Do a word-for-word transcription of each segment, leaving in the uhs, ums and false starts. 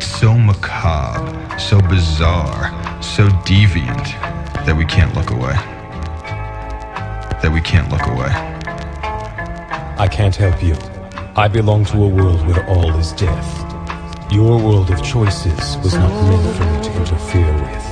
It's so macabre, so bizarre, so deviant that we can't look away. That we can't look away. I can't help you. I belong to a world where all is death. Your world of choices was not meant for me to interfere with.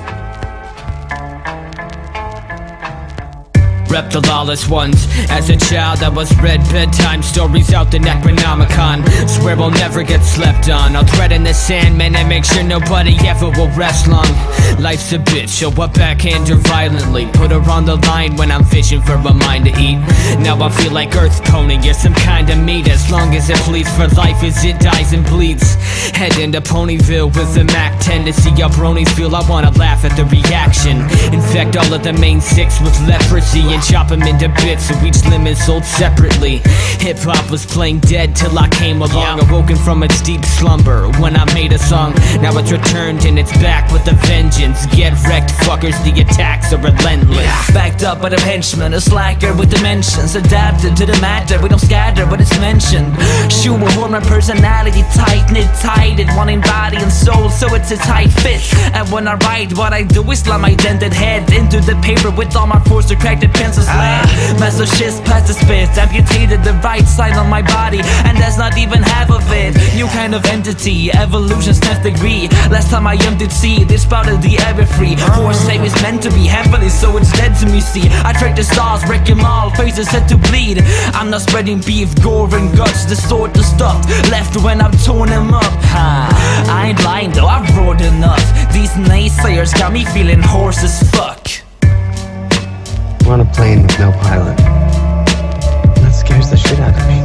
Rep the lawless ones. As a child I was read bedtime stories out the Necronomicon. Swear I'll never get slept on. I'll thread in the sand, man, and make sure nobody ever will rest long. Life's a bitch, show up backhand her violently. Put her on the line when I'm fishing for a mind to eat. Now I feel like Earth Pony, you're some kind of meat. As long as it bleeds for life as it dies and bleeds. Head into Ponyville with a Mac ten to see how bronies feel. I wanna laugh at the reaction. Infect all of the main six with leprosy and chop them into bits so each limb is sold separately. Hip-hop was playing dead till I came along, awoken from its deep slumber when I made a song. Now it's returned and it's back with a vengeance. Get wrecked fuckers, the attacks are relentless. Yeah. Backed up by the henchman, a slacker with dimensions. Adapted to the matter, we don't scatter but it's mentioned. Shoe will hold my personality tight, knit tight in one in body and soul, so it's a tight fit. And when I write, what I do is slam my dented head into the paper with all my force to crack the pencil slam. Masochist past the spit, amputated the right side on my body, and that's not even half of it. New kind of entity, evolution's tenth degree. Last time I emptied seed, it sprouted the everfree. Force save is meant to be heavily, so it's dead to me, see. I track the stars, wreck them all, faces set to bleed. I'm not spreading beef, gore and guts, the sort of stuff left when I've torn them up. Ha, I ain't lying though, I've roared enough. These naysayers got me feeling hoarse as fuck. We're on a plane with no pilot. That scares the shit out of me.